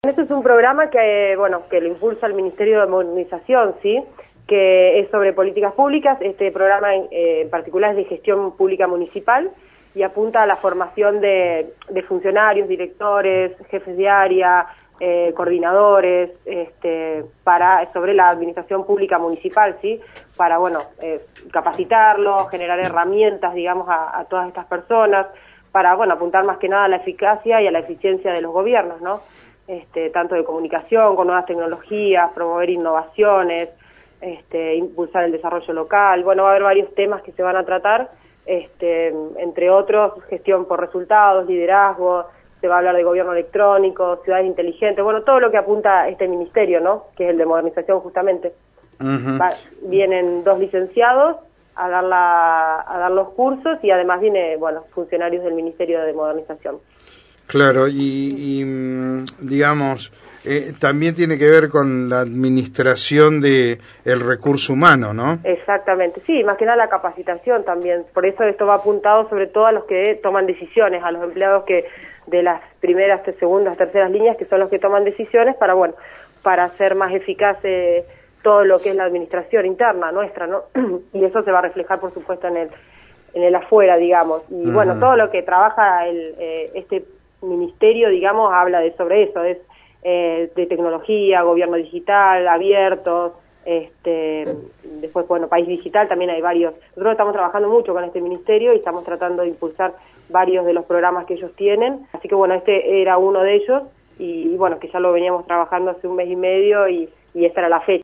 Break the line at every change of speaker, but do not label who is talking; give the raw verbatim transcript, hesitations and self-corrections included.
Este es un programa que, bueno, que lo impulsa el Ministerio de Modernización, ¿sí? Que es sobre políticas públicas. Este programa eh, en particular es de gestión pública municipal y apunta a la formación de, de funcionarios, directores, jefes de área, eh, coordinadores, este, para sobre la administración pública municipal, ¿sí? Para, bueno, eh, capacitarlos, generar herramientas, digamos, a, a todas estas personas, para, bueno, apuntar más que nada a la eficacia y a la eficiencia de los gobiernos, ¿no? Este, tanto de comunicación, con nuevas tecnologías, promover innovaciones, este, impulsar el desarrollo local. Bueno, va a haber varios temas que se van a tratar, este, entre otros, gestión por resultados, liderazgo, se va a hablar de gobierno electrónico, ciudades inteligentes, bueno, todo lo que apunta este ministerio, ¿no? Que es el de modernización justamente.
Uh-huh.
Va, vienen dos licenciados a dar, la, a dar los cursos y además viene, bueno, funcionarios del Ministerio de Modernización.
Claro, y, y digamos, eh, también tiene que ver con la administración de el recurso humano, ¿no?
Exactamente, sí, más que nada la capacitación también. Por eso esto va apuntado sobre todo a los que toman decisiones, a los empleados que de las primeras, segundas, terceras líneas, que son los que toman decisiones para, bueno, para hacer más eficaz eh, todo lo que es la administración interna nuestra, ¿no? Y eso se va a reflejar, por supuesto, en el en el afuera, digamos. Y uh-huh. bueno, todo lo que trabaja el eh, este ministerio, digamos, habla de sobre eso, es eh, de tecnología, gobierno digital, abierto, este, después, bueno, país digital, también hay varios. Nosotros estamos trabajando mucho con este ministerio y estamos tratando de impulsar varios de los programas que ellos tienen, así que bueno, este era uno de ellos y, y bueno, que ya lo veníamos trabajando hace un mes y medio y, y esta era la fecha.